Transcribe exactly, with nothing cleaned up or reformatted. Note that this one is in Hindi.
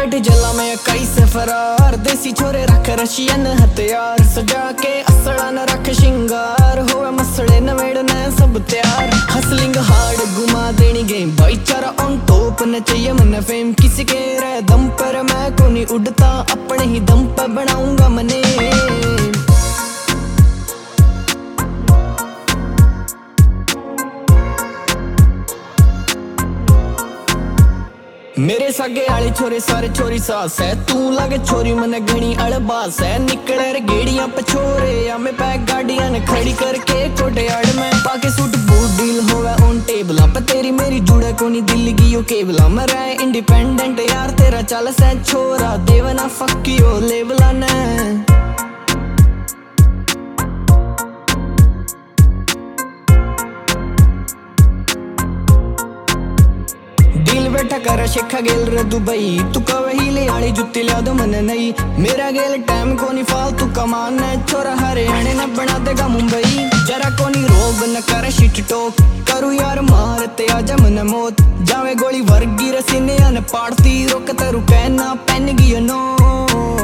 बैठे जला में कई से फरार, देसी छोरे रख रशियन हथियार, सजा के असड़ा न रख शिंगार, होवे मसड़े नवेड़ने सब तैयार। हसलिंग हार्ड घुमा देनी गेम, भाईचारा ऑन टॉप न चाहिए मन फेम, किसी के रह दम पर मैं को नहीं उड़ता, अपने ही दम पर बनाऊंगा मने। मेरे सागे आले छोरे सारे छोरी सास है, तू लागे छोरी मने घनी अड़बास है, निकले रे गेड़ियां पछोरे या मैं पैक गाड़ियां ने खड़ी करके कोटेयाड़ में, पाके सूट बूट डील होवे ऑन टेबला पे, तेरी मेरी जुड़े कोनी दिल की यो केबला, मैं रहे इंडिपेंडेंट यार तेरा चल से छोरा, देवना फक यो लेवला ने। बैठा कर शिखा गेल रे दुबई, तू कवे ही ले आली जुत्ती लिया दो मन नहीं, मेरा गेल टाइम को नहीं फालतू कमान है, छोरा हरियाणे न बना देगा मुंबई, जरा को नहीं रोब न कर शिट टोक, करू यार मारते आजा मन मौत, जावे गोली वर्गी रसीने न पाड़ती, रोक तेरू कहना पहन गई नो।